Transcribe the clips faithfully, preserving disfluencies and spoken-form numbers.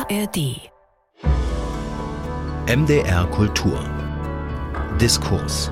A R D. M D R Kultur. Diskurs.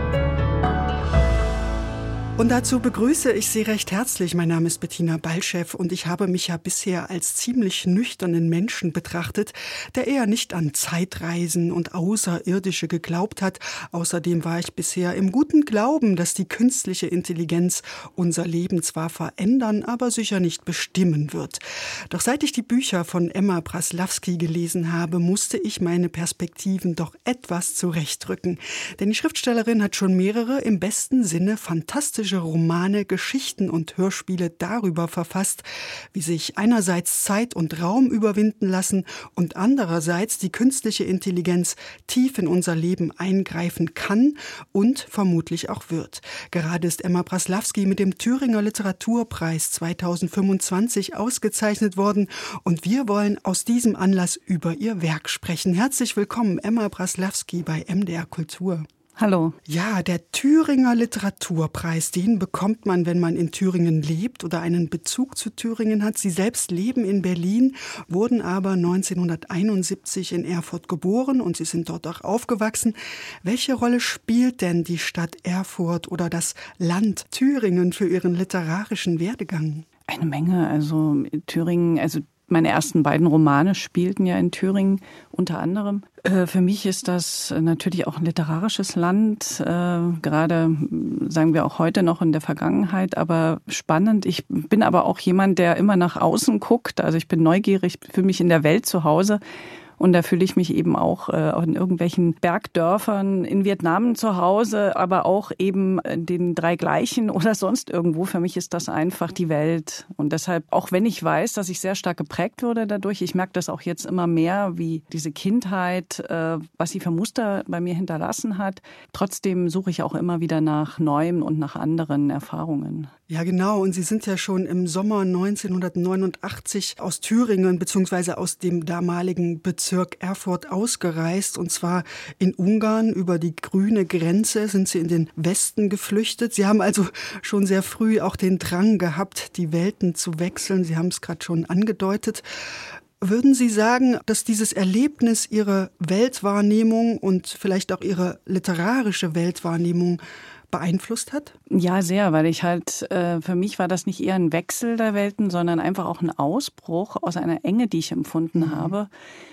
Und dazu begrüße ich Sie recht herzlich. Mein Name ist Bettina Baltschew und ich habe mich ja bisher als ziemlich nüchternen Menschen betrachtet, der eher nicht an Zeitreisen und Außerirdische geglaubt hat. Außerdem war ich bisher im guten Glauben, dass die künstliche Intelligenz unser Leben zwar verändern, aber sicher nicht bestimmen wird. Doch seit ich die Bücher von Emma Praslawski gelesen habe, musste ich meine Perspektiven doch etwas zurechtrücken. Denn die Schriftstellerin hat schon mehrere im besten Sinne fantastische Romane, Geschichten und Hörspiele darüber verfasst, wie sich einerseits Zeit und Raum überwinden lassen und andererseits die künstliche Intelligenz tief in unser Leben eingreifen kann und vermutlich auch wird. Gerade ist Emma Praslawski mit dem Thüringer Literaturpreis zweitausendfünfundzwanzig ausgezeichnet worden und wir wollen aus diesem Anlass über ihr Werk sprechen. Herzlich willkommen, Emma Praslawski bei M D R Kultur. Hallo. Ja, der Thüringer Literaturpreis, den bekommt man, wenn man in Thüringen lebt oder einen Bezug zu Thüringen hat. Sie selbst leben in Berlin, wurden aber neunzehnhunderteinundsiebzig in Erfurt geboren und Sie sind dort auch aufgewachsen. Welche Rolle spielt denn die Stadt Erfurt oder das Land Thüringen für Ihren literarischen Werdegang? Eine Menge. Also Thüringen, also meine ersten beiden Romane spielten ja in Thüringen unter anderem. Äh, für mich ist das natürlich auch ein literarisches Land, äh, gerade sagen wir auch heute noch in der Vergangenheit, aber spannend. Ich bin aber auch jemand, der immer nach außen guckt. Also ich bin neugierig, fühle mich in der Welt zu Hause. Und da fühle ich mich eben auch äh, in irgendwelchen Bergdörfern in Vietnam zu Hause, aber auch eben in den drei Gleichen oder sonst irgendwo. Für mich ist das einfach die Welt. Und deshalb, auch wenn ich weiß, dass ich sehr stark geprägt wurde dadurch, ich merke das auch jetzt immer mehr, wie diese Kindheit, äh, was sie für Muster bei mir hinterlassen hat. Trotzdem suche ich auch immer wieder nach Neuem und nach anderen Erfahrungen. Ja, genau. Und Sie sind ja schon im Sommer neunzehnhundertneunundachtzig aus Thüringen bzw. aus dem damaligen Bezirk Erfurt ausgereist. Und zwar in Ungarn. Über die grüne Grenze sind Sie in den Westen geflüchtet. Sie haben also schon sehr früh auch den Drang gehabt, die Welten zu wechseln. Sie haben es gerade schon angedeutet. Würden Sie sagen, dass dieses Erlebnis Ihre Weltwahrnehmung und vielleicht auch Ihre literarische Weltwahrnehmung beeinflusst hat? Ja, sehr, weil ich halt, äh, für mich war das nicht eher ein Wechsel der Welten, sondern einfach auch ein Ausbruch aus einer Enge, die ich empfunden mhm. habe.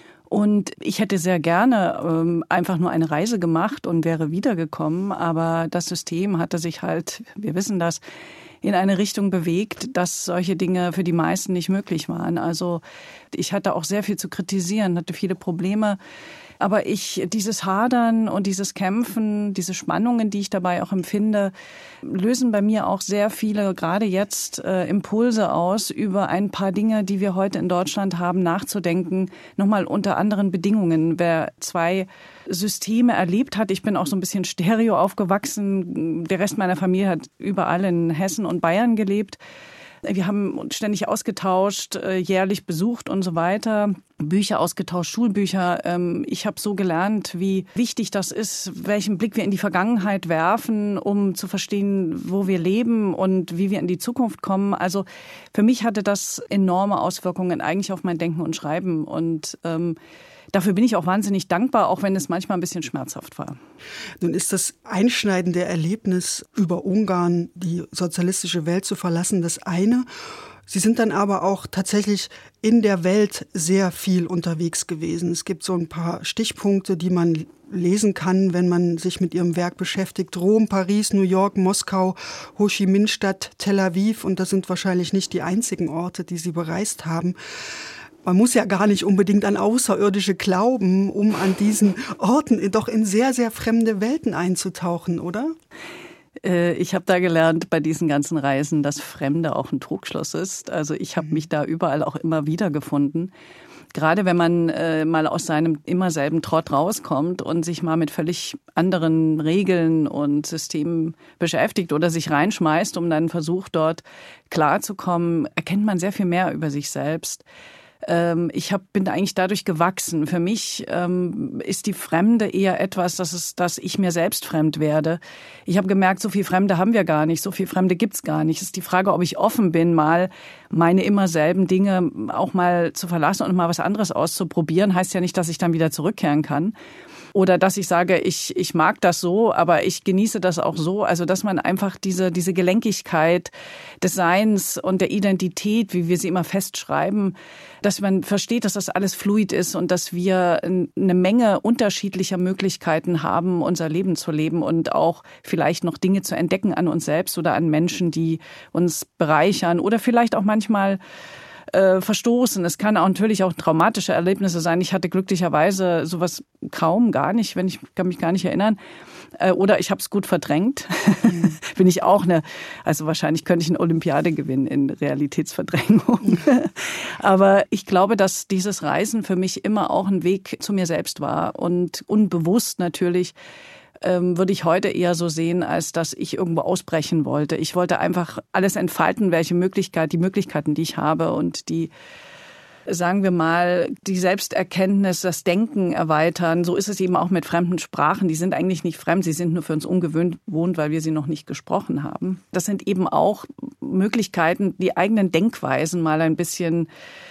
Und ich hätte sehr gerne ähm, einfach nur eine Reise gemacht und wäre wiedergekommen, aber das System hatte sich halt, wir wissen das, in eine Richtung bewegt, dass solche Dinge für die meisten nicht möglich waren. Also ich hatte auch sehr viel zu kritisieren, hatte viele Probleme. Aber ich, dieses Hadern und dieses Kämpfen, diese Spannungen, die ich dabei auch empfinde, lösen bei mir auch sehr viele, gerade jetzt, äh, Impulse aus, über ein paar Dinge, die wir heute in Deutschland haben, nachzudenken. Nochmal unter anderen Bedingungen. Wer zwei Systeme erlebt hat, ich bin auch so ein bisschen stereo aufgewachsen, der Rest meiner Familie hat überall in Hessen und Bayern gelebt. Wir haben uns ständig ausgetauscht, jährlich besucht und so weiter, Bücher ausgetauscht, Schulbücher. Ich habe so gelernt, wie wichtig das ist, welchen Blick wir in die Vergangenheit werfen, um zu verstehen, wo wir leben und wie wir in die Zukunft kommen. Also für mich hatte das enorme Auswirkungen eigentlich auf mein Denken und Schreiben und ähm, dafür bin ich auch wahnsinnig dankbar, auch wenn es manchmal ein bisschen schmerzhaft war. Nun ist das einschneidende Erlebnis, über Ungarn die sozialistische Welt zu verlassen, das eine. Sie sind dann aber auch tatsächlich in der Welt sehr viel unterwegs gewesen. Es gibt so ein paar Stichpunkte, die man lesen kann, wenn man sich mit Ihrem Werk beschäftigt. Rom, Paris, New York, Moskau, Ho Chi Minh-Stadt, Tel Aviv. Und das sind wahrscheinlich nicht die einzigen Orte, die Sie bereist haben. Man muss ja gar nicht unbedingt an Außerirdische glauben, um an diesen Orten doch in sehr, sehr fremde Welten einzutauchen, oder? Ich habe da gelernt bei diesen ganzen Reisen, dass Fremde auch ein Trugschluss ist. Also ich habe mich da überall auch immer wieder gefunden. Gerade wenn man äh, mal aus seinem immer selben Trott rauskommt und sich mal mit völlig anderen Regeln und Systemen beschäftigt oder sich reinschmeißt, um dann versucht, dort klarzukommen, erkennt man sehr viel mehr über sich selbst. Ähm, ich hab, bin eigentlich dadurch gewachsen. Für mich ähm, ist die Fremde eher etwas, dass, es, dass ich mir selbst fremd werde. Ich habe gemerkt, so viel Fremde haben wir gar nicht, so viel Fremde gibt's gar nicht. Es ist die Frage, ob ich offen bin, mal meine immer selben Dinge auch mal zu verlassen und mal was anderes auszuprobieren. Heißt ja nicht, dass ich dann wieder zurückkehren kann. Oder dass ich sage, ich, ich mag das so, aber ich genieße das auch so. Also, dass man einfach diese, diese Gelenkigkeit des Seins und der Identität, wie wir sie immer festschreiben, dass man versteht, dass das alles fluid ist und dass wir eine Menge unterschiedlicher Möglichkeiten haben, unser Leben zu leben und auch vielleicht noch Dinge zu entdecken an uns selbst oder an Menschen, die uns bereichern oder vielleicht auch manchmal Äh, verstoßen. Es kann auch natürlich auch traumatische Erlebnisse sein. Ich hatte glücklicherweise sowas kaum, gar nicht, wenn ich kann mich gar nicht erinnern. Äh, oder ich habe es gut verdrängt. Mhm. Bin ich auch eine, also wahrscheinlich könnte ich eine Olympiade gewinnen in Realitätsverdrängung. Aber ich glaube, dass dieses Reisen für mich immer auch ein Weg zu mir selbst war und unbewusst natürlich Ähm, würde ich heute eher so sehen, als dass ich irgendwo ausbrechen wollte. Ich wollte einfach alles entfalten, welche Möglichkeit, die Möglichkeiten, die ich habe und die, sagen wir mal, die Selbsterkenntnis, das Denken erweitern. So ist es eben auch mit fremden Sprachen. Die sind eigentlich nicht fremd, sie sind nur für uns ungewohnt, weil wir sie noch nicht gesprochen haben. Das sind eben auch Möglichkeiten, die eigenen Denkweisen mal ein bisschen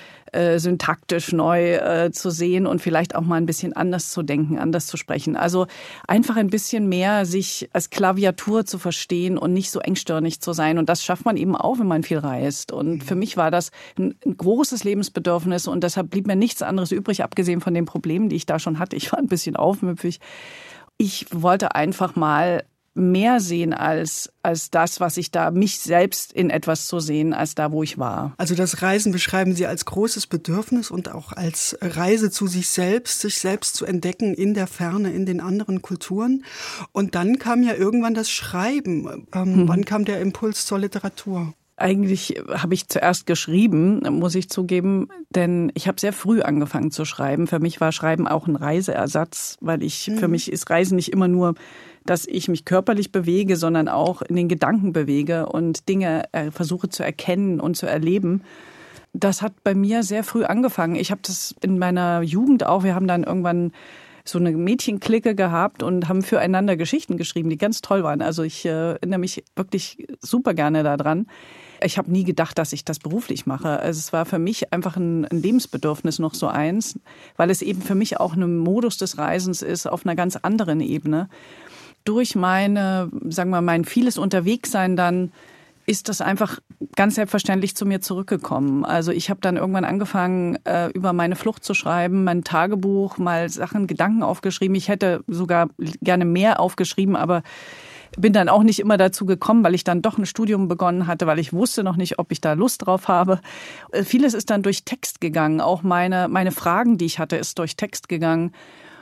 Äh, syntaktisch neu äh, zu sehen und vielleicht auch mal ein bisschen anders zu denken, anders zu sprechen. Also einfach ein bisschen mehr sich als Klaviatur zu verstehen und nicht so engstirnig zu sein. Und das schafft man eben auch, wenn man viel reist. Und für mich war das ein, ein großes Lebensbedürfnis und deshalb blieb mir nichts anderes übrig, abgesehen von den Problemen, die ich da schon hatte. Ich war ein bisschen aufmüpfig. Ich wollte einfach mal mehr sehen als, als das, was ich da, mich selbst in etwas zu sehen, als da, wo ich war. Also das Reisen beschreiben Sie als großes Bedürfnis und auch als Reise zu sich selbst, sich selbst zu entdecken in der Ferne, in den anderen Kulturen. Und dann kam ja irgendwann das Schreiben. Ähm, hm. Wann kam der Impuls zur Literatur? Eigentlich habe ich zuerst geschrieben, muss ich zugeben, denn ich habe sehr früh angefangen zu schreiben. Für mich war Schreiben auch ein Reiseersatz, weil ich, mhm. für mich ist Reisen nicht immer nur, dass ich mich körperlich bewege, sondern auch in den Gedanken bewege und Dinge versuche zu erkennen und zu erleben. Das hat bei mir sehr früh angefangen. Ich habe das in meiner Jugend auch, wir haben dann irgendwann so eine Mädchenklicke gehabt und haben füreinander Geschichten geschrieben, die ganz toll waren. Also ich äh, erinnere mich wirklich super gerne daran. Ich habe nie gedacht, dass ich das beruflich mache. Also es war für mich einfach ein, ein Lebensbedürfnis noch so eins, weil es eben für mich auch ein Modus des Reisens ist auf einer ganz anderen Ebene. Durch meine, sagen wir mal, mein vieles Unterwegssein dann ist das einfach ganz selbstverständlich zu mir zurückgekommen. Also ich habe dann irgendwann angefangen, äh, über meine Flucht zu schreiben, mein Tagebuch, mal Sachen, Gedanken aufgeschrieben. Ich hätte sogar gerne mehr aufgeschrieben, aber bin dann auch nicht immer dazu gekommen, weil ich dann doch ein Studium begonnen hatte, weil ich wusste noch nicht, ob ich da Lust drauf habe. Äh, vieles ist dann durch Text gegangen. Auch meine, meine Fragen, die ich hatte, ist durch Text gegangen.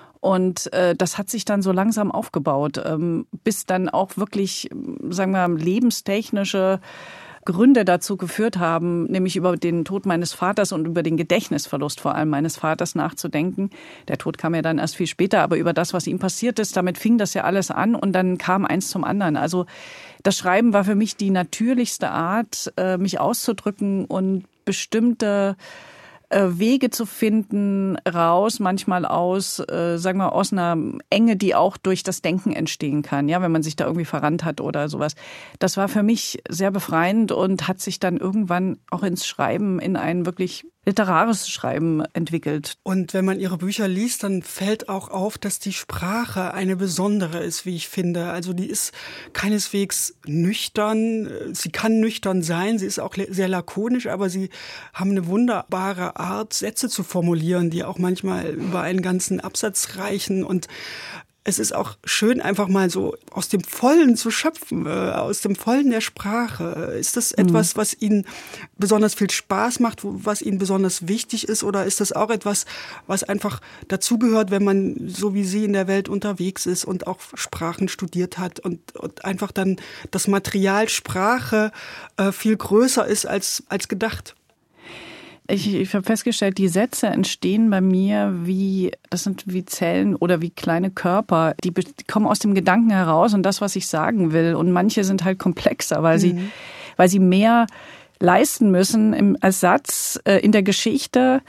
Und äh, das hat sich dann so langsam aufgebaut, ähm, bis dann auch wirklich, sagen wir, lebenstechnische Gründe dazu geführt haben, nämlich über den Tod meines Vaters und über den Gedächtnisverlust vor allem meines Vaters nachzudenken. Der Tod kam ja dann erst viel später, aber über das, was ihm passiert ist, damit fing das ja alles an und dann kam eins zum anderen. Also das Schreiben war für mich die natürlichste Art, äh, mich auszudrücken und bestimmte Wege zu finden, raus, manchmal aus, äh, sagen wir, aus einer Enge, die auch durch das Denken entstehen kann, ja, wenn man sich da irgendwie verrannt hat oder sowas. Das war für mich sehr befreiend und hat sich dann irgendwann auch ins Schreiben, in ein wirklich literarisches Schreiben entwickelt. Und wenn man Ihre Bücher liest, dann fällt auch auf, dass die Sprache eine besondere ist, wie ich finde. Also die ist keineswegs nüchtern. Sie kann nüchtern sein, sie ist auch sehr lakonisch, aber sie haben eine wunderbare Art, Sätze zu formulieren, die auch manchmal über einen ganzen Absatz reichen. Und es ist auch schön, einfach mal so aus dem Vollen zu schöpfen, äh, aus dem Vollen der Sprache. Ist das mhm. etwas, was Ihnen besonders viel Spaß macht, was Ihnen besonders wichtig ist? Oder ist das auch etwas, was einfach dazugehört, wenn man so wie Sie in der Welt unterwegs ist und auch Sprachen studiert hat und, und einfach dann das Material Sprache äh, viel größer ist als, als gedacht? Ich, ich habe festgestellt, die Sätze entstehen bei mir wie, das sind wie Zellen oder wie kleine Körper. Die, be- die kommen aus dem Gedanken heraus und das, was ich sagen will. Und manche sind halt komplexer, weil mhm. sie, weil sie mehr leisten müssen im Ersatz äh, in der Geschichte.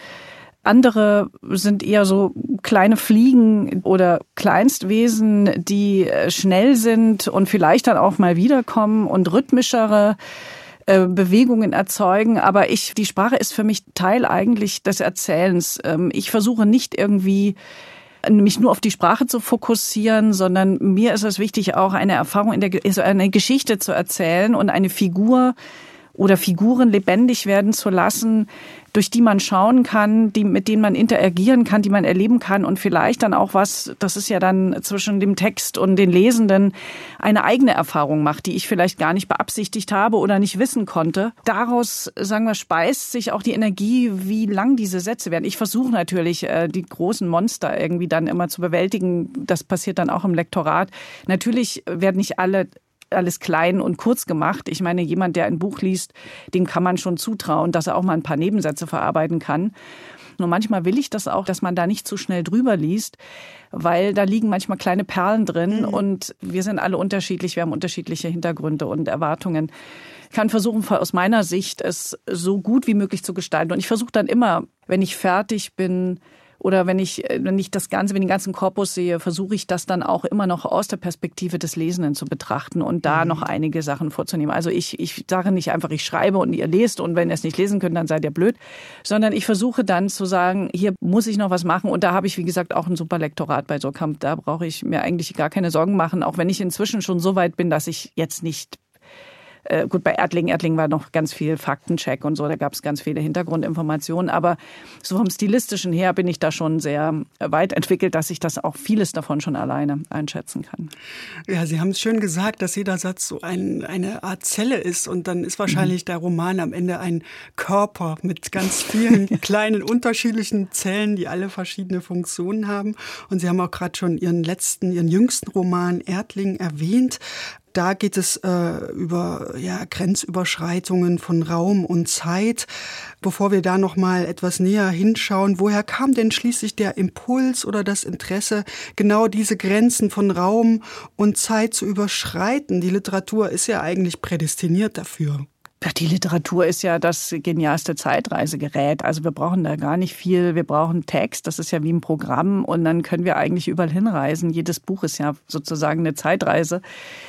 Andere sind eher so kleine Fliegen oder Kleinstwesen, die schnell sind und vielleicht dann auch mal wiederkommen und rhythmischere äh, Bewegungen erzeugen. Aber ich, die Sprache ist für mich Teil eigentlich des Erzählens. Ähm, ich versuche nicht irgendwie mich nur auf die Sprache zu fokussieren, sondern mir ist es wichtig, auch eine Erfahrung in der, also eine Geschichte zu erzählen und eine Figur oder Figuren lebendig werden zu lassen, durch die man schauen kann, die, mit denen man interagieren kann, die man erleben kann und vielleicht dann auch was, das ist ja dann zwischen dem Text und den Lesenden, eine eigene Erfahrung macht, die ich vielleicht gar nicht beabsichtigt habe oder nicht wissen konnte. Daraus, sagen wir, speist sich auch die Energie, wie lang diese Sätze werden. Ich versuche natürlich, die großen Monster irgendwie dann immer zu bewältigen. Das passiert dann auch im Lektorat. Natürlich werden nicht alle alles klein und kurz gemacht. Ich meine, jemand, der ein Buch liest, dem kann man schon zutrauen, dass er auch mal ein paar Nebensätze verarbeiten kann. Nur manchmal will ich das auch, dass man da nicht zu schnell drüber liest, weil da liegen manchmal kleine Perlen drin mhm. und wir sind alle unterschiedlich, wir haben unterschiedliche Hintergründe und Erwartungen. Ich kann versuchen, aus meiner Sicht es so gut wie möglich zu gestalten. Und ich versuche dann immer, wenn ich fertig bin, oder wenn ich, wenn ich das Ganze, wenn ich den ganzen Korpus sehe, versuche ich das dann auch immer noch aus der Perspektive des Lesenden zu betrachten und da mhm. noch einige Sachen vorzunehmen. Also ich, ich sage nicht einfach, ich schreibe und ihr lest und wenn ihr es nicht lesen könnt, dann seid ihr blöd, sondern ich versuche dann zu sagen, hier muss ich noch was machen und da habe ich, wie gesagt, auch ein super Lektorat bei Suhrkamp. Da brauche ich mir eigentlich gar keine Sorgen machen, auch wenn ich inzwischen schon so weit bin, dass ich jetzt nicht Äh, gut, bei Erdling, Erdling war noch ganz viel Faktencheck und so, da gab es ganz viele Hintergrundinformationen, aber so vom Stilistischen her bin ich da schon sehr weit entwickelt, dass ich das auch vieles davon schon alleine einschätzen kann. Ja, Sie haben es schön gesagt, dass jeder Satz so ein, eine Art Zelle ist und dann ist wahrscheinlich mhm. der Roman am Ende ein Körper mit ganz vielen kleinen unterschiedlichen Zellen, die alle verschiedene Funktionen haben. Und Sie haben auch gerade schon Ihren letzten, Ihren jüngsten Roman Erdling erwähnt. Da geht es äh, über ja, Grenzüberschreitungen von Raum und Zeit. Bevor wir da noch mal etwas näher hinschauen, woher kam denn schließlich der Impuls oder das Interesse, genau diese Grenzen von Raum und Zeit zu überschreiten? Die Literatur ist ja eigentlich prädestiniert dafür. Ja, die Literatur ist ja das genialste Zeitreisegerät. Also wir brauchen da gar nicht viel. Wir brauchen Text, das ist ja wie ein Programm und dann können wir eigentlich überall hinreisen. Jedes Buch ist ja sozusagen eine Zeitreise.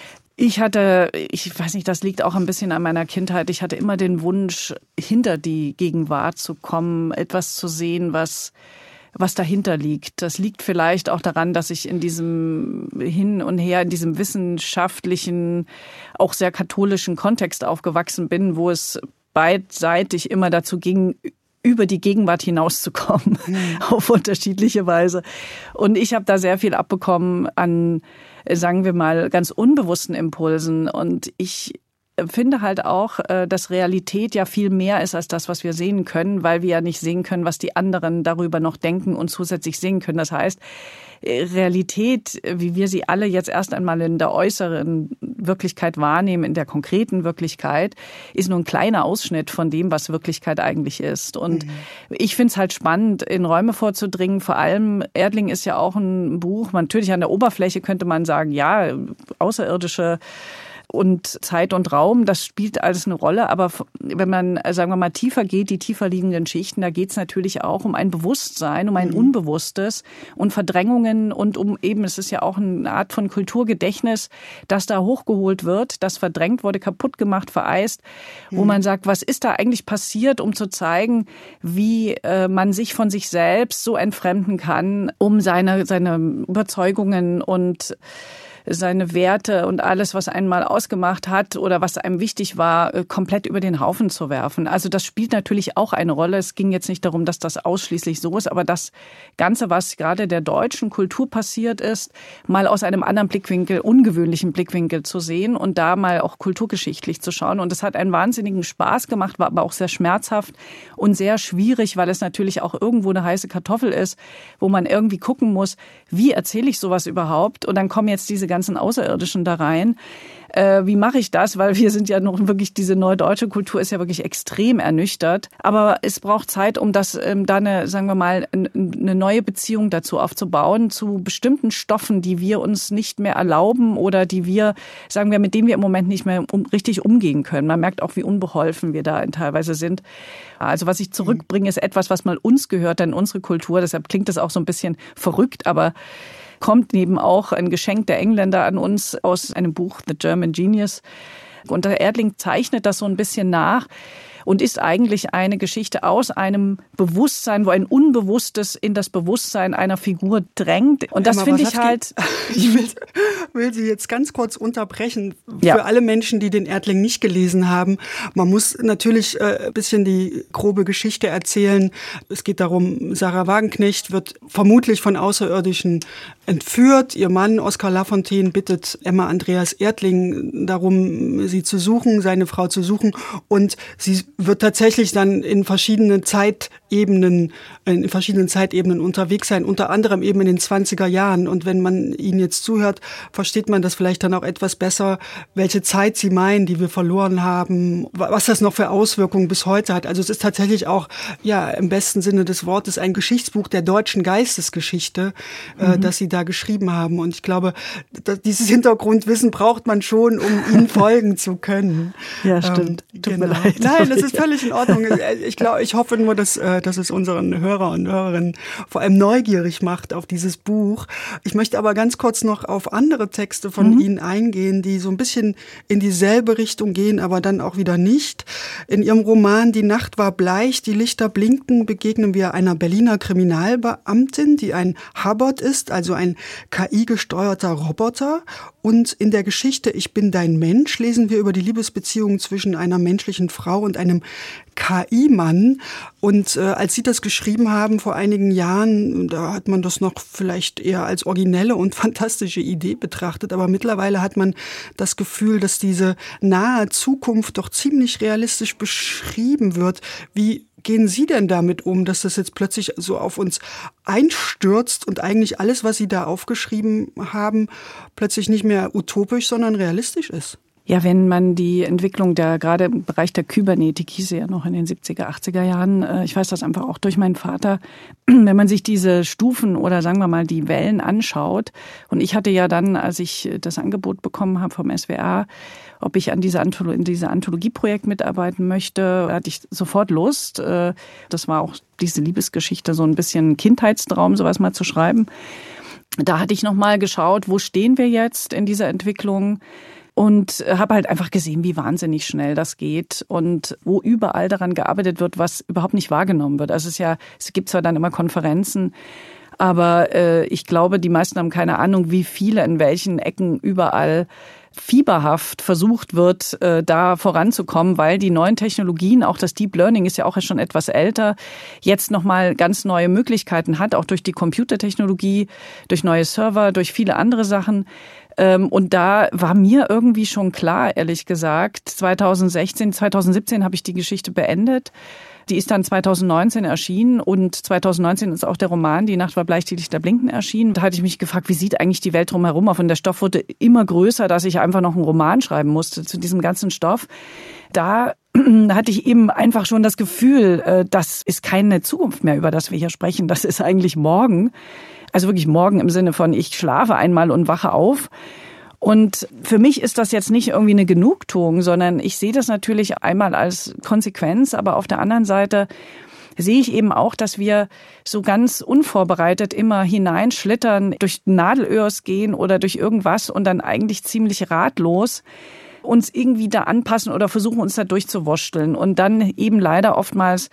Ich hatte, ich weiß nicht, das liegt auch ein bisschen an meiner Kindheit. Ich hatte immer den Wunsch, hinter die Gegenwart zu kommen, etwas zu sehen, was, was dahinter liegt. Das liegt vielleicht auch daran, dass ich in diesem Hin und Her, in diesem wissenschaftlichen, auch sehr katholischen Kontext aufgewachsen bin, wo es beidseitig immer dazu ging, über die Gegenwart hinauszukommen, mhm. auf unterschiedliche Weise. Und ich habe da sehr viel abbekommen an, sagen wir mal, ganz unbewussten Impulsen. Und ich finde halt auch, dass Realität ja viel mehr ist als das, was wir sehen können, weil wir ja nicht sehen können, was die anderen darüber noch denken und zusätzlich sehen können. Das heißt, Realität, wie wir sie alle jetzt erst einmal in der äußeren Wirklichkeit wahrnehmen, in der konkreten Wirklichkeit, ist nur ein kleiner Ausschnitt von dem, was Wirklichkeit eigentlich ist. Und mhm. ich finde es halt spannend, in Räume vorzudringen. Vor allem, Erdling ist ja auch ein Buch, natürlich an der Oberfläche könnte man sagen, ja, außerirdische und Zeit und Raum, das spielt alles eine Rolle. Aber wenn man, sagen wir mal, tiefer geht, die tiefer liegenden Schichten, da geht es natürlich auch um ein Bewusstsein, um ein mhm. Unbewusstes und Verdrängungen und um eben, es ist ja auch eine Art von Kulturgedächtnis, das da hochgeholt wird, das verdrängt wurde, kaputt gemacht, vereist, mhm. wo man sagt, was ist da eigentlich passiert, um zu zeigen, wie äh, man sich von sich selbst so entfremden kann, um seine, seine Überzeugungen und seine Werte und alles, was einen mal ausgemacht hat oder was einem wichtig war, komplett über den Haufen zu werfen. Also das spielt natürlich auch eine Rolle. Es ging jetzt nicht darum, dass das ausschließlich so ist, aber das Ganze, was gerade der deutschen Kultur passiert ist, mal aus einem anderen Blickwinkel, ungewöhnlichen Blickwinkel zu sehen und da mal auch kulturgeschichtlich zu schauen. Und es hat einen wahnsinnigen Spaß gemacht, war aber auch sehr schmerzhaft und sehr schwierig, weil es natürlich auch irgendwo eine heiße Kartoffel ist, wo man irgendwie gucken muss, wie erzähle ich sowas überhaupt? Und dann kommen jetzt diese ganzen ganzen Außerirdischen da rein. Äh, wie mache ich das? Weil wir sind ja noch wirklich, diese neudeutsche Kultur ist ja wirklich extrem ernüchtert. Aber es braucht Zeit, um das ähm, da eine, sagen wir mal, eine neue Beziehung dazu aufzubauen, zu bestimmten Stoffen, die wir uns nicht mehr erlauben oder die wir, sagen wir, mit denen wir im Moment nicht mehr um, richtig umgehen können. Man merkt auch, wie unbeholfen wir da teilweise sind. Also was ich zurückbringe, ist etwas, was mal uns gehört, denn unsere Kultur. Deshalb klingt das auch so ein bisschen verrückt, aber kommt eben auch ein Geschenk der Engländer an uns aus einem Buch The German Genius. Und der Erdling zeichnet das so ein bisschen nach und ist eigentlich eine Geschichte aus einem Bewusstsein, wo ein Unbewusstes in das Bewusstsein einer Figur drängt. Und das Emma, finde ich halt... Ich will, will Sie jetzt ganz kurz unterbrechen. Ja. Für alle Menschen, die den Erdling nicht gelesen haben, man muss natürlich äh, ein bisschen die grobe Geschichte erzählen. Es geht darum, Sarah Wagenknecht wird vermutlich von Außerirdischen entführt. Ihr Mann, Oskar Lafontaine, bittet Emma Andreas Erdling darum, sie zu suchen, seine Frau zu suchen. Und sie wird tatsächlich dann in verschiedenen Zeitebenen, in verschiedenen Zeitebenen unterwegs sein, unter anderem eben in den zwanziger Jahren. Und wenn man ihnen jetzt zuhört, versteht man das vielleicht dann auch etwas besser, welche Zeit sie meinen, die wir verloren haben, was das noch für Auswirkungen bis heute hat. Also es ist tatsächlich auch, ja, im besten Sinne des Wortes ein Geschichtsbuch der deutschen Geistesgeschichte, mhm. äh, das sie da geschrieben haben. Und ich glaube, dieses Hintergrundwissen braucht man schon, um ihnen folgen zu können. Ja, stimmt. Ähm, Tut genau. mir leid. Nein, das ist völlig in Ordnung. Ich glaube, ich hoffe nur, dass, dass es unseren Hörer und Hörerinnen vor allem neugierig macht auf dieses Buch. Ich möchte aber ganz kurz noch auf andere Texte von mhm. Ihnen eingehen, die so ein bisschen in dieselbe Richtung gehen, aber dann auch wieder nicht. In Ihrem Roman Die Nacht war bleich, die Lichter blinkten begegnen wir einer Berliner Kriminalbeamtin, die ein Hubbard ist, also ein K I-gesteuerter Roboter. Und in der Geschichte Ich bin dein Mensch lesen wir über die Liebesbeziehung zwischen einer menschlichen Frau und einem K I-Mann. Und äh, als Sie das geschrieben haben vor einigen Jahren, da hat man das noch vielleicht eher als originelle und fantastische Idee betrachtet. Aber mittlerweile hat man das Gefühl, dass diese nahe Zukunft doch ziemlich realistisch beschrieben wird. Wie gehen Sie denn damit um, dass das jetzt plötzlich so auf uns einstürzt und eigentlich alles, was Sie da aufgeschrieben haben, plötzlich nicht mehr utopisch, sondern realistisch ist? Ja, wenn man die Entwicklung der, gerade im Bereich der Kybernetik, hieß sie ja noch in den siebziger, achtziger Jahren, ich weiß das einfach auch durch meinen Vater, wenn man sich diese Stufen oder sagen wir mal die Wellen anschaut, und ich hatte ja dann, als ich das Angebot bekommen habe vom S W R, ob ich an diese Antholo- in diese Anthologieprojekt mitarbeiten möchte, hatte ich sofort Lust. Das war auch diese Liebesgeschichte, so ein bisschen Kindheitstraum, sowas mal zu schreiben. Da hatte ich nochmal geschaut, wo stehen wir jetzt in dieser Entwicklung? Und habe halt einfach gesehen, wie wahnsinnig schnell das geht und wo überall daran gearbeitet wird, was überhaupt nicht wahrgenommen wird. Also es ist ja, es gibt zwar dann immer Konferenzen, aber äh, ich glaube, die meisten haben keine Ahnung, wie viele in welchen Ecken überall fieberhaft versucht wird, äh, da voranzukommen, weil die neuen Technologien, auch das Deep Learning ist ja auch schon etwas älter, jetzt nochmal ganz neue Möglichkeiten hat, auch durch die Computertechnologie, durch neue Server, durch viele andere Sachen. Und da war mir irgendwie schon klar, ehrlich gesagt, zweitausendsechzehn, zweitausendsiebzehn habe ich die Geschichte beendet. Die ist dann zweitausendneunzehn erschienen und zweitausendneunzehn ist auch der Roman Die Nacht war bleich, die Lichter blinken erschienen. Da hatte ich mich gefragt, wie sieht eigentlich die Welt drumherum aus? Und der Stoff wurde immer größer, dass ich einfach noch einen Roman schreiben musste zu diesem ganzen Stoff. Da hatte ich eben einfach schon das Gefühl, das ist keine Zukunft mehr, über das wir hier sprechen. Das ist eigentlich morgen. Also wirklich morgen im Sinne von, ich schlafe einmal und wache auf. Und für mich ist das jetzt nicht irgendwie eine Genugtuung, sondern ich sehe das natürlich einmal als Konsequenz, aber auf der anderen Seite sehe ich eben auch, dass wir so ganz unvorbereitet immer hineinschlittern, durch Nadelöhrs gehen oder durch irgendwas und dann eigentlich ziemlich ratlos uns irgendwie da anpassen oder versuchen, uns da durchzuwursteln und dann eben leider oftmals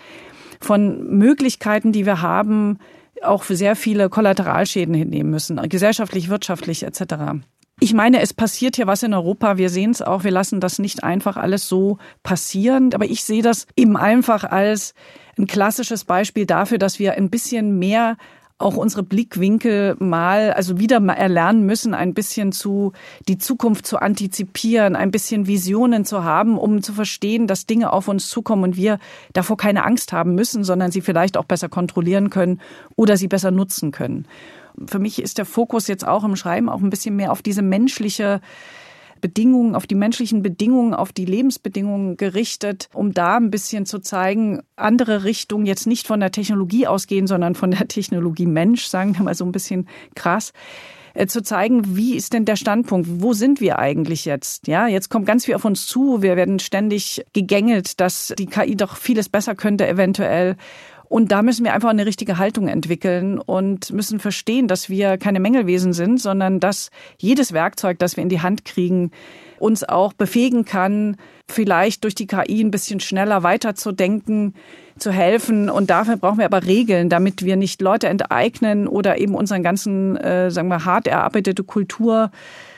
von Möglichkeiten, die wir haben, auch für sehr viele Kollateralschäden hinnehmen müssen, gesellschaftlich, wirtschaftlich et cetera. Ich meine, es passiert hier was in Europa. Wir sehen es auch. Wir lassen das nicht einfach alles so passieren. Aber ich sehe das eben einfach als ein klassisches Beispiel dafür, dass wir ein bisschen mehr auch unsere Blickwinkel mal, also wieder mal erlernen müssen, ein bisschen zu, die Zukunft zu antizipieren, ein bisschen Visionen zu haben, um zu verstehen, dass Dinge auf uns zukommen und wir davor keine Angst haben müssen, sondern sie vielleicht auch besser kontrollieren können oder sie besser nutzen können. für mich ist der Fokus jetzt auch im Schreiben auch ein bisschen mehr auf diese menschliche Bedingungen, auf die menschlichen Bedingungen, auf die Lebensbedingungen gerichtet, um da ein bisschen zu zeigen, andere Richtungen jetzt nicht von der Technologie ausgehen, sondern von der Technologie Mensch, sagen wir mal so ein bisschen krass, äh, zu zeigen, wie ist denn der Standpunkt, wo sind wir eigentlich jetzt? Ja, jetzt kommt ganz viel auf uns zu, wir werden ständig gegängelt, dass die K I doch vieles besser könnte eventuell. Und da müssen wir einfach eine richtige Haltung entwickeln und müssen verstehen, dass wir keine Mängelwesen sind, sondern dass jedes Werkzeug, das wir in die Hand kriegen, uns auch befähigen kann, vielleicht durch die K I ein bisschen schneller weiterzudenken, zu helfen. Und dafür brauchen wir aber Regeln, damit wir nicht Leute enteignen oder eben unseren ganzen, äh, sagen wir, hart erarbeitete Kultur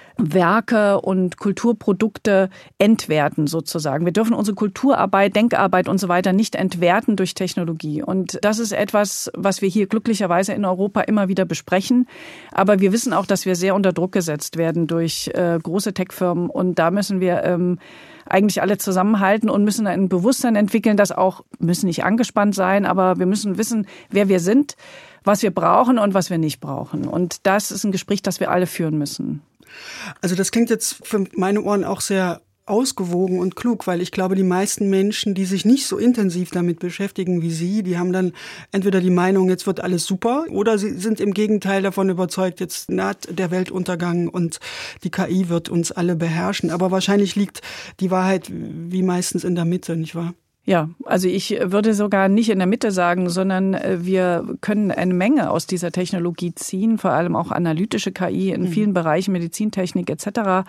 Werke und Kulturprodukte entwerten sozusagen. Wir dürfen unsere Kulturarbeit, Denkarbeit und so weiter nicht entwerten durch Technologie. Und das ist etwas, was wir hier glücklicherweise in Europa immer wieder besprechen. Aber wir wissen auch, dass wir sehr unter Druck gesetzt werden durch äh, große Tech-Firmen. Und da müssen wir ähm, eigentlich alle zusammenhalten und müssen ein Bewusstsein entwickeln, das auch, müssen nicht angespannt sein, aber wir müssen wissen, wer wir sind, was wir brauchen und was wir nicht brauchen. Und das ist ein Gespräch, das wir alle führen müssen. Also das klingt jetzt für meine Ohren auch sehr ausgewogen und klug, weil ich glaube, die meisten Menschen, die sich nicht so intensiv damit beschäftigen wie Sie, die haben dann entweder die Meinung, jetzt wird alles super, oder sie sind im Gegenteil davon überzeugt, jetzt naht der Weltuntergang und die K I wird uns alle beherrschen. Aber wahrscheinlich liegt die Wahrheit wie meistens in der Mitte, nicht wahr? Ja, also ich würde sogar nicht in der Mitte sagen, sondern wir können eine Menge aus dieser Technologie ziehen, vor allem auch analytische K I in vielen Bereichen, Medizintechnik et cetera.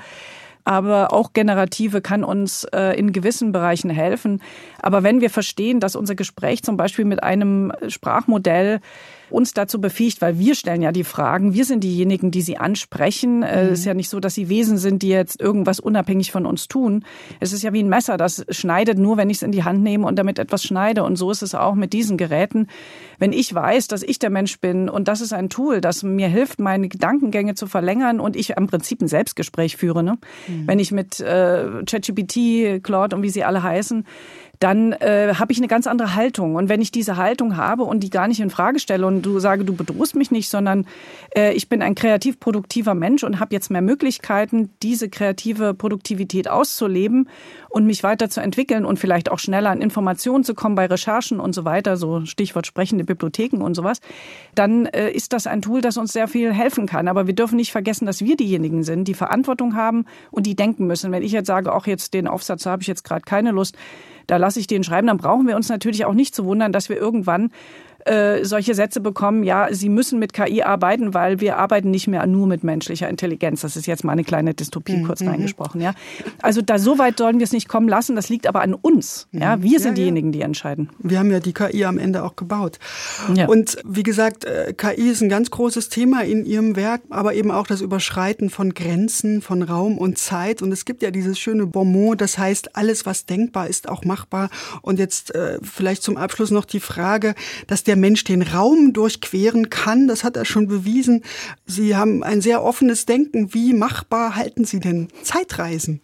Aber auch generative kann uns äh, in gewissen Bereichen helfen. Aber wenn wir verstehen, dass unser Gespräch zum Beispiel mit einem Sprachmodell uns dazu befähigt, weil wir stellen ja die Fragen, wir sind diejenigen, die sie ansprechen. Es mhm. ist ja nicht so, dass sie Wesen sind, die jetzt irgendwas unabhängig von uns tun. Es ist ja wie ein Messer, das schneidet nur, wenn ich es in die Hand nehme und damit etwas schneide. Und so ist es auch mit diesen Geräten. Wenn ich weiß, dass ich der Mensch bin und das ist ein Tool, das mir hilft, meine Gedankengänge zu verlängern und ich im Prinzip ein Selbstgespräch führe, ne? Mhm. Wenn ich mit äh, ChatGPT, Claude und wie sie alle heißen, dann äh, habe ich eine ganz andere Haltung. Und wenn ich diese Haltung habe und die gar nicht in Frage stelle und du sage, du bedrohst mich nicht, sondern äh, ich bin ein kreativ produktiver Mensch und habe jetzt mehr Möglichkeiten, diese kreative Produktivität auszuleben und mich weiterzuentwickeln und vielleicht auch schneller an Informationen zu kommen bei Recherchen und so weiter, so Stichwort sprechende Bibliotheken und sowas, dann äh, ist das ein Tool, das uns sehr viel helfen kann. Aber wir dürfen nicht vergessen, dass wir diejenigen sind, die Verantwortung haben und die denken müssen. Wenn ich jetzt sage, auch jetzt den Aufsatz habe ich jetzt gerade keine Lust, da lasse ich den schreiben, dann brauchen wir uns natürlich auch nicht zu wundern, dass wir irgendwann äh, solche Sätze bekommen, ja, Sie müssen mit K I arbeiten, weil wir arbeiten nicht mehr nur mit menschlicher Intelligenz. Das ist jetzt mal eine kleine Dystopie mhm. kurz reingesprochen. Ja. Also da so weit sollen wir es nicht kommen lassen, das liegt aber an uns. Ja. Wir sind ja, diejenigen, die entscheiden. Wir haben ja die K I am Ende auch gebaut. Ja. Und wie gesagt, K I ist ein ganz großes Thema in Ihrem Werk, aber eben auch das Überschreiten von Grenzen, von Raum und Zeit. Und es gibt ja dieses schöne Bonmot, das heißt, alles, was denkbar ist, auch machbar. Und jetzt äh, vielleicht zum Abschluss noch die Frage, dass der Mensch den Raum durchqueren kann, das hat er schon bewiesen. Sie haben ein sehr offenes Denken. Wie machbar halten Sie denn Zeitreisen?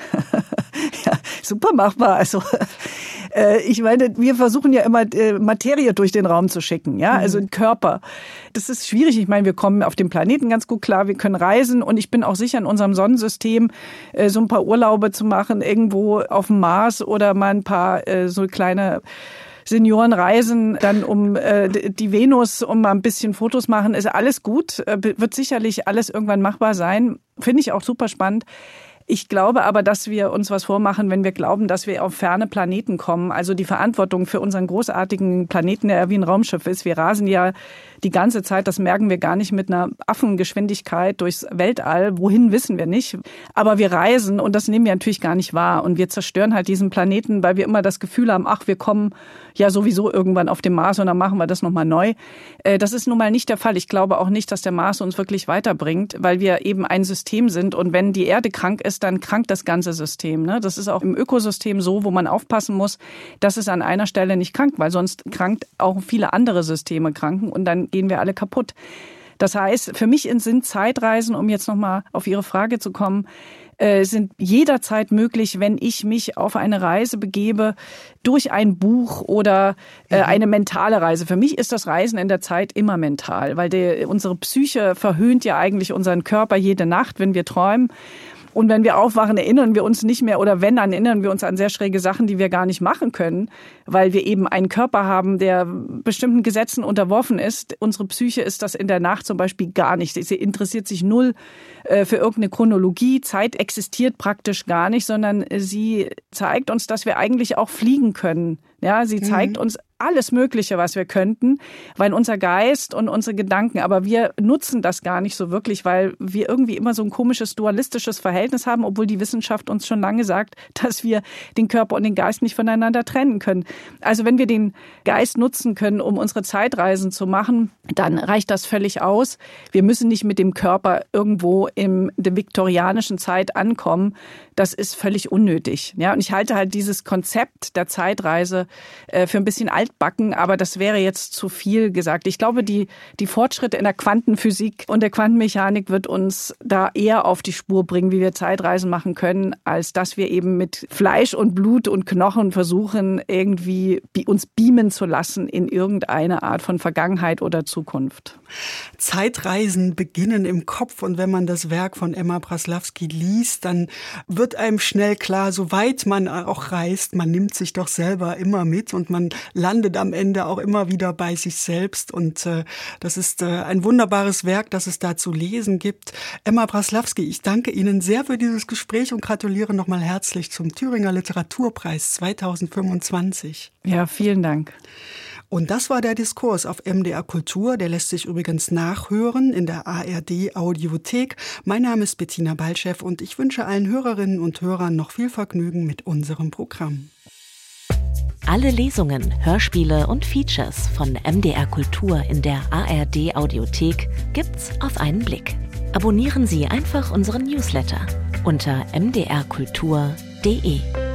Ja, super machbar. Also äh, ich meine, wir versuchen ja immer äh, Materie durch den Raum zu schicken, ja, also den Körper. Das ist schwierig. Ich meine, wir kommen auf dem Planeten ganz gut klar, wir können reisen und ich bin auch sicher, in unserem Sonnensystem äh, so ein paar Urlaube zu machen, irgendwo auf dem Mars oder mal ein paar äh, so kleine Senioren reisen dann um äh, die Venus, um mal ein bisschen Fotos machen, ist alles gut, äh, wird sicherlich alles irgendwann machbar sein. Finde ich auch super spannend. Ich glaube aber, dass wir uns was vormachen, wenn wir glauben, dass wir auf ferne Planeten kommen. Also die Verantwortung für unseren großartigen Planeten, der wie ein Raumschiff ist. Wir rasen ja die ganze Zeit, das merken wir gar nicht, mit einer Affengeschwindigkeit durchs Weltall. Wohin, wissen wir nicht. Aber wir reisen und das nehmen wir natürlich gar nicht wahr. Und wir zerstören halt diesen Planeten, weil wir immer das Gefühl haben, ach, wir kommen ja sowieso irgendwann auf den Mars und dann machen wir das nochmal neu. Das ist nun mal nicht der Fall. Ich glaube auch nicht, dass der Mars uns wirklich weiterbringt, weil wir eben ein System sind. Und wenn die Erde krank ist, dann krankt das ganze System. Das ist auch im Ökosystem so, wo man aufpassen muss, dass es an einer Stelle nicht krankt, weil sonst krankt auch viele andere Systeme kranken und dann gehen wir alle kaputt. Das heißt, für mich sind Zeitreisen, um jetzt nochmal auf Ihre Frage zu kommen, sind jederzeit möglich, wenn ich mich auf eine Reise begebe, durch ein Buch oder äh, eine mentale Reise. Für mich ist das Reisen in der Zeit immer mental, weil die, unsere Psyche verhöhnt ja eigentlich unseren Körper jede Nacht, wenn wir träumen. Und wenn wir aufwachen, erinnern wir uns nicht mehr, oder wenn, dann erinnern wir uns an sehr schräge Sachen, die wir gar nicht machen können, weil wir eben einen Körper haben, der bestimmten Gesetzen unterworfen ist. Unsere Psyche ist das in der Nacht zum Beispiel gar nicht. Sie interessiert sich null für irgendeine Chronologie. Zeit existiert praktisch gar nicht, sondern sie zeigt uns, dass wir eigentlich auch fliegen können. Ja, sie zeigt mhm. uns alles Mögliche, was wir könnten, weil unser Geist und unsere Gedanken, aber wir nutzen das gar nicht so wirklich, weil wir irgendwie immer so ein komisches dualistisches Verhältnis haben, obwohl die Wissenschaft uns schon lange sagt, dass wir den Körper und den Geist nicht voneinander trennen können. Also wenn wir den Geist nutzen können, um unsere Zeitreisen zu machen, dann reicht das völlig aus. Wir müssen nicht mit dem Körper irgendwo in der viktorianischen Zeit ankommen. Das ist völlig unnötig. Ja, und ich halte halt dieses Konzept der Zeitreise äh, für ein bisschen altbacken, aber das wäre jetzt zu viel gesagt. Ich glaube, die, die Fortschritte in der Quantenphysik und der Quantenmechanik wird uns da eher auf die Spur bringen, wie wir Zeitreisen machen können, als dass wir eben mit Fleisch und Blut und Knochen versuchen, irgendwie uns beamen zu lassen in irgendeine Art von Vergangenheit oder Zukunft. Zeitreisen beginnen im Kopf, und wenn man das Werk von Emma Praslawski liest, dann wird einem schnell klar, so weit man auch reist, man nimmt sich doch selber immer mit und man landet am Ende auch immer wieder bei sich selbst, und äh, das ist äh, ein wunderbares Werk, das es da zu lesen gibt. Emma Praslawski, ich danke Ihnen sehr für dieses Gespräch und gratuliere nochmal herzlich zum Thüringer Literaturpreis zweitausendfünfundzwanzig. Ja, vielen Dank. Und das war der Diskurs auf M D R Kultur. Der lässt sich übrigens nachhören in der A R D Audiothek. Mein Name ist Bettina Baltschew und ich wünsche allen Hörerinnen und Hörern noch viel Vergnügen mit unserem Programm. Alle Lesungen, Hörspiele und Features von M D R Kultur in der A R D Audiothek gibt's auf einen Blick. Abonnieren Sie einfach unseren Newsletter unter m d r kultur punkt d e.